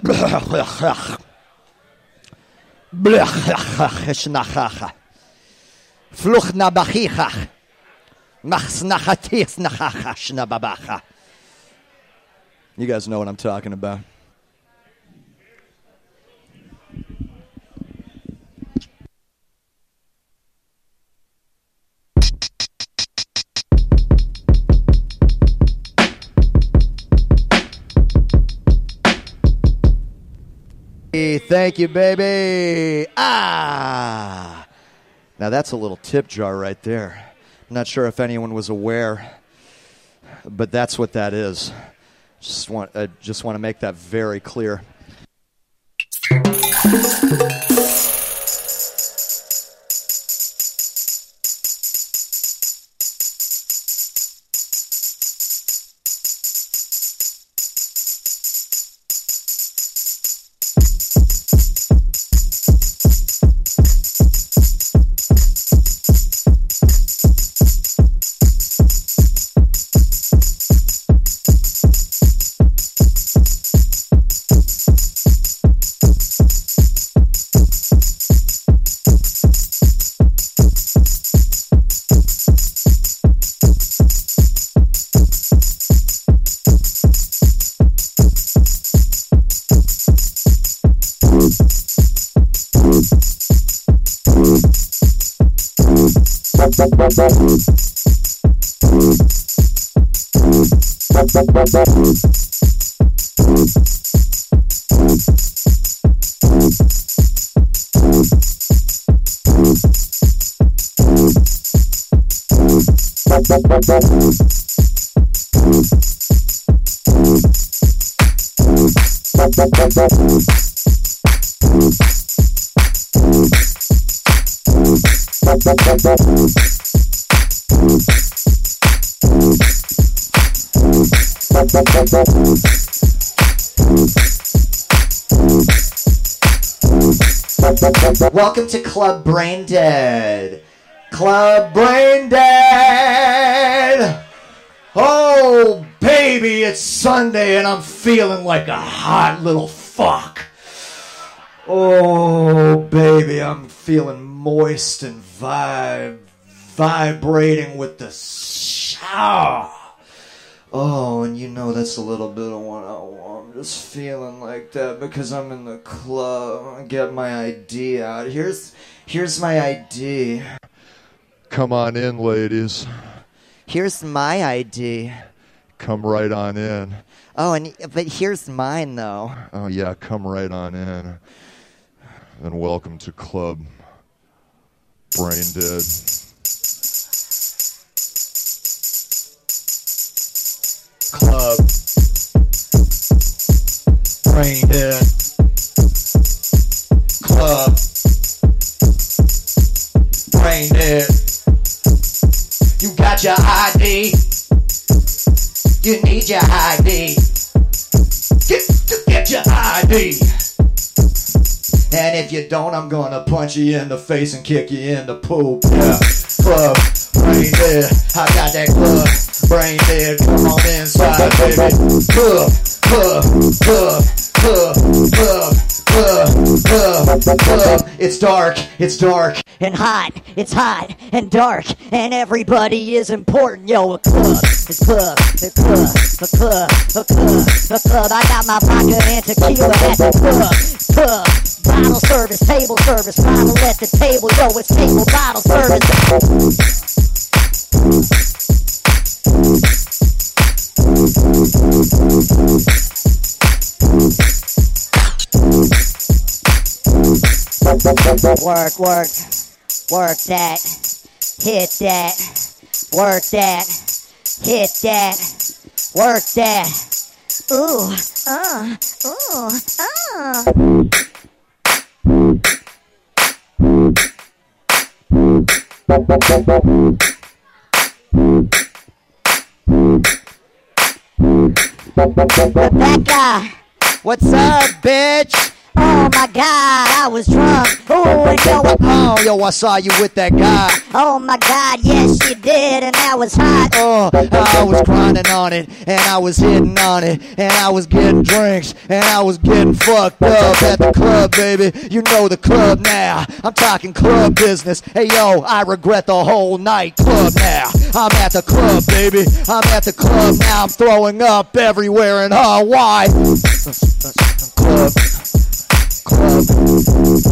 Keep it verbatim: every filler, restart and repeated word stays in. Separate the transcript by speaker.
Speaker 1: Fluchna bachicha. Machsnachatis nachachashna babacha. You guys know what I'm talking about. Thank you, baby. Ah. Now that's a little tip jar right there. I'm not sure if anyone was aware, but that's what that is. Just want, I just want to make that very clear. Welcome to Club Brain Dead. Club Brain Dead. Oh, baby, it's Sunday and I'm feeling like a hot little fuck. Oh, baby, I'm feeling moist and vibe, vibrating with the shower. Oh, and you know that's a little bit of what I want. I'm just feeling like that because I'm in the club. I get my I D out. Here's, here's my I D.
Speaker 2: Come on in, ladies.
Speaker 1: Here's my I D.
Speaker 2: Come right on in.
Speaker 1: Oh, and but here's mine, though.
Speaker 2: Oh, yeah, come right on in. And welcome to Club Brain Dead.
Speaker 1: Club Brain Dead. Club Brain Dead. You got your I D. You need your I D. Get, get your I D. And if you don't, I'm gonna punch you in the face and kick you in the poop. Yeah. Club Brain Dead. I got that club Brain Dead. Come on inside, baby. Club, club, club, club, club, club, club, club. It's dark, it's dark and hot. It's hot and dark and everybody is important. Yo, a club, it's club, it's club, a club, a club, a club. I got my vodka and tequila at the club, club. Bottle service, table service, bottle at the table. Yo, it's table, bottle service. Work, work, work that, hit that, work that, hit that, work that. Ooh, uh, ooh, uh. Rebecca, what's up, bitch? Oh my God, I was drunk. Oh, and yo, oh, yo, I saw you with that guy. Oh my God, yes you did, and that was hot. Oh, I was grinding on it, and I was hitting on it, and I was getting drinks, and I was getting fucked up at the club, baby. You know the club now. I'm talking club business. Hey yo, I regret the whole night club now. I'm at the club, baby. I'm at the club now. I'm throwing up everywhere in Hawaii. Club. Club.